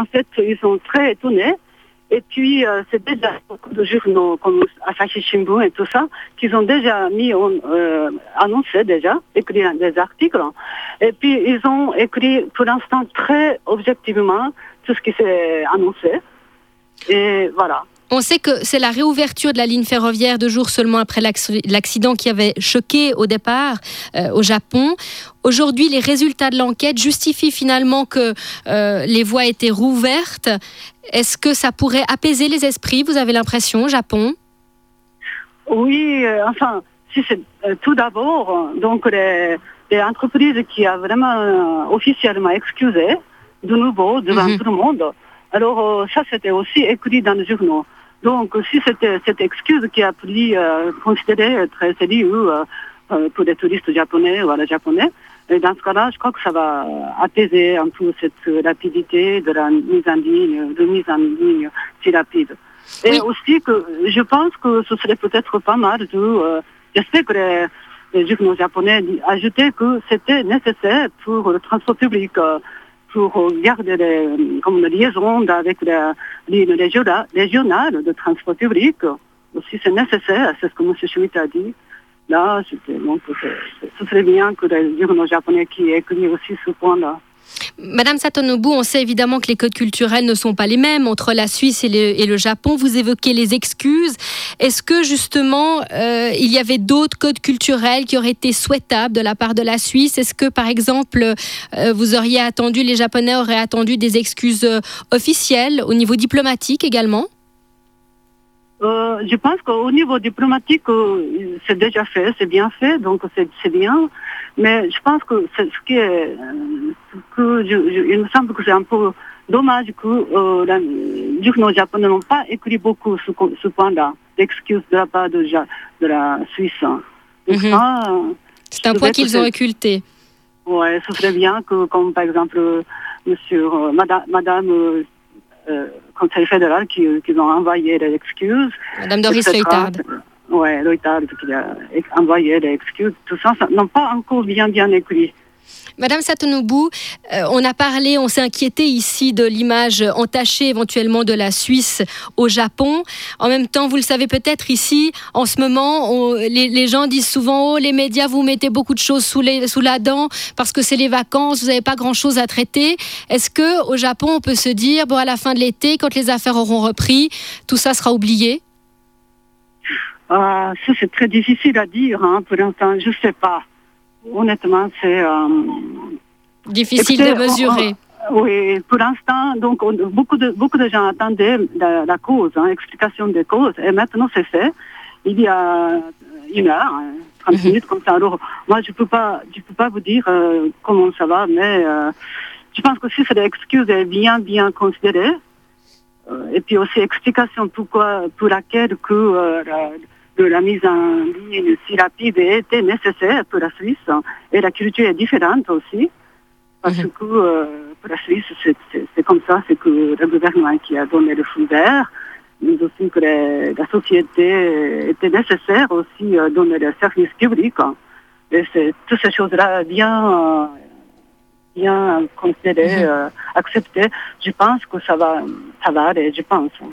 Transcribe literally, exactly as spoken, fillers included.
fait, ils sont très étonnés. Et puis, euh, c'est déjà beaucoup de journaux comme Asahi Shimbun et tout ça, qu'ils ont déjà mis, euh, annoncé déjà, écrit des articles. Et puis, ils ont écrit pour l'instant très objectivement tout ce qui s'est annoncé. Et voilà. On sait que c'est la réouverture de la ligne ferroviaire deux jours seulement après l'accident qui avait choqué au départ euh, au Japon. Aujourd'hui, les résultats de l'enquête justifient finalement que euh, les voies étaient rouvertes. Est-ce que ça pourrait apaiser les esprits, vous avez l'impression, au Japon ? Oui, euh, enfin, si c'est, euh, tout d'abord, donc les, les entreprises qui ont vraiment euh, officiellement excusé de nouveau devant mm-hmm. tout le monde. Alors euh, ça, c'était aussi écrit dans les journaux. Donc, si c'était cette excuse qui a pris euh, considérée très sérieux euh, euh, pour les touristes japonais ou les japonais, et dans ce cas-là, je crois que ça va apaiser un peu cette rapidité de la mise en ligne, de mise en ligne si rapide. Et oui. aussi que je pense que ce serait peut-être pas mal de, euh, je sais que les, les journaux japonais ajoutaient que c'était nécessaire pour le transport public. Euh, pour garder les, comme les liaisons avec les lignes régionales de transport public. Aussi, c'est nécessaire, c'est ce que M. Schmitt a dit. Là, donc, ce serait bien que les journaux japonais qui écrivent aussi ce point-là. Madame Satonobu, on sait évidemment que les codes culturels ne sont pas les mêmes entre la Suisse et le, et le Japon. Vous évoquez les excuses. Est-ce que justement, euh, il y avait d'autres codes culturels qui auraient été souhaitables de la part de la Suisse ? Est-ce que, par exemple, euh, vous auriez attendu, les Japonais auraient attendu des excuses euh, officielles au niveau diplomatique également ? Euh, je pense qu'au niveau diplomatique, euh, c'est déjà fait, c'est bien fait, donc c'est, c'est bien. Mais je pense que c'est ce qui est, que je, je, il me semble que c'est un peu dommage que euh, les journaux japonais n'ont pas écrit beaucoup ce, ce point-là, l'excuse de la part de, de la Suisse. Donc mm-hmm. ça, c'est un point qu'ils ont occulté. Oui, ce serait bien que, comme par exemple, monsieur, euh, madame, madame euh, euh, Conseil fédéral qui, qui ont envoyé des excuses. Madame Doris Leuthard. Oui, Leuthard qui a envoyé des excuses. Tout ça, ça n'a pas encore bien, bien écrit. Madame Satonobu, euh, on a parlé, on s'est inquiété ici de l'image entachée éventuellement de la Suisse au Japon. En même temps, vous le savez peut-être ici, en ce moment, on, les, les gens disent souvent « Oh, les médias, vous mettez beaucoup de choses sous, les, sous la dent parce que c'est les vacances, vous n'avez pas grand-chose à traiter. » Est-ce qu'au Japon, on peut se dire bon, « À la fin de l'été, quand les affaires auront repris, tout ça sera oublié ?» euh, Ça, c'est très difficile à dire hein, pour l'instant, je ne sais pas. Honnêtement, c'est euh, difficile écoutez, de mesurer. On, on, oui, pour l'instant, donc on, beaucoup de beaucoup de gens attendaient la, la cause, hein, l'explication des causes, et maintenant c'est fait. Il y a une heure, trente mm-hmm. minutes comme ça. Alors moi, je peux pas, je peux pas vous dire euh, comment ça va, mais euh, je pense que si cette excuse est bien bien considérée, euh, et puis aussi explication pourquoi, pour laquelle que euh, la, de la mise en ligne si rapide était nécessaire pour la Suisse. Et la culture est différente aussi. Parce mmh. que euh, pour la Suisse, c'est, c'est, c'est comme ça, c'est que le gouvernement qui a donné le feu vert, mais aussi que les, la société était nécessaire aussi euh, donner des services publics. Et c'est toutes ces choses-là bien, bien considérées, mmh. euh, acceptées. Je pense que ça va, ça va aller, je pense.